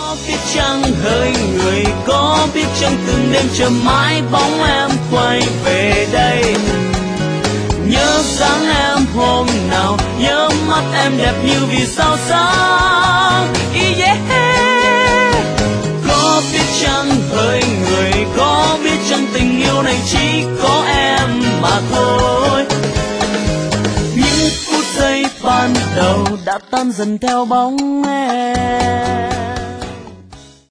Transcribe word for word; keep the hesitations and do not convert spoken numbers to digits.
Có biết chăng hỡi người, có biết chăng từng đêm chờ mãi bóng em quay về đây. Nhớ dáng em hôm nào, nhớ mắt em đẹp như vì sao sáng. Yeah. Có biết chăng hỡi người, có biết chăng tình yêu này chỉ có em mà thôi. Những phút giây ban đầu đã tan dần theo bóng em.